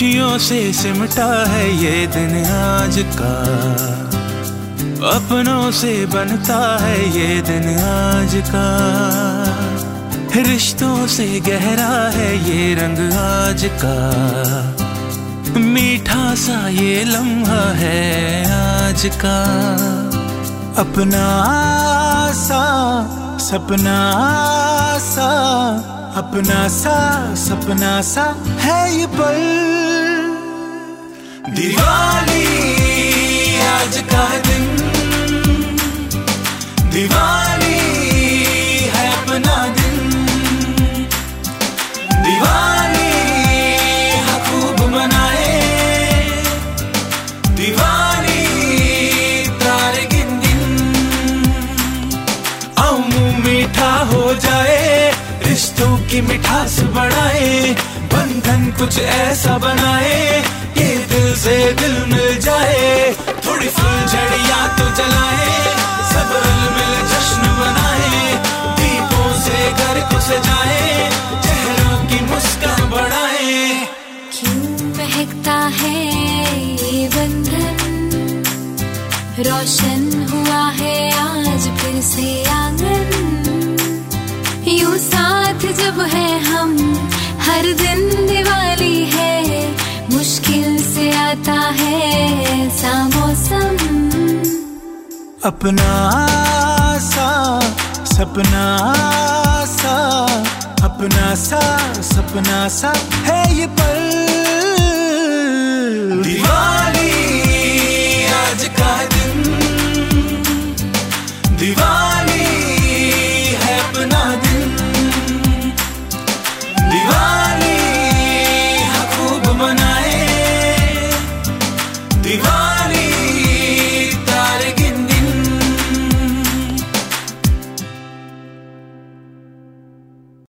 खुशियों से सिमटा है ये दिन आज का, अपनों से बनता है ये दिन आज का, रिश्तों से गहरा है ये रंग आज का, मीठा सा ये लम्हा है आज का। अपना सा सपना सा, अपना सा सपना सा है ये पल। दिवाली आज का दिन, दिवाली है अपना दिन, दिवाली है खूब मनाए, दिवाली तारे गिन गिन, आओ मुंह मीठा हो जाए, रिश्तों की मिठास बढ़ाए, बंधन कुछ ऐसा बनाए कि दिल से दिल मिल जाए, थोड़ी फुलझड़ियां तो जलाए, सब मिल जश्न बनाए, दीपों से घर को सजाए, चेहरों की मुस्कान बढ़ाए। क्यों महकता है ये बंधन, रोशन हुआ है आज फिर से आंगन, यूं साथ जब है हम हर दिन, दिवाली है मुश्किल से आता है ऐसा मौसम। अपना सा सपना सा, अपना सा सपना सा है ये पल। दिवाली आज का दिन, दिवाली है अपना दिन, दिवाली है खूब मनाए, दिवाली